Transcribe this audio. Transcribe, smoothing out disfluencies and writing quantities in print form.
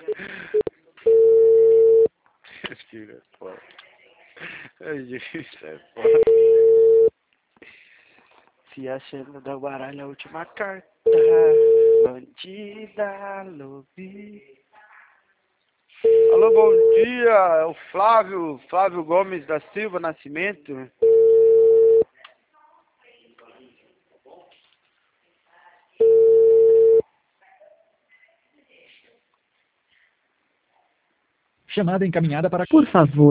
Tira, pô. Ai, isso é foda. Se achando da baralho a última carta. Bandida, lobi. Alô, bom dia. É o Flávio Gomes da Silva Nascimento. Chamada encaminhada para... Por favor,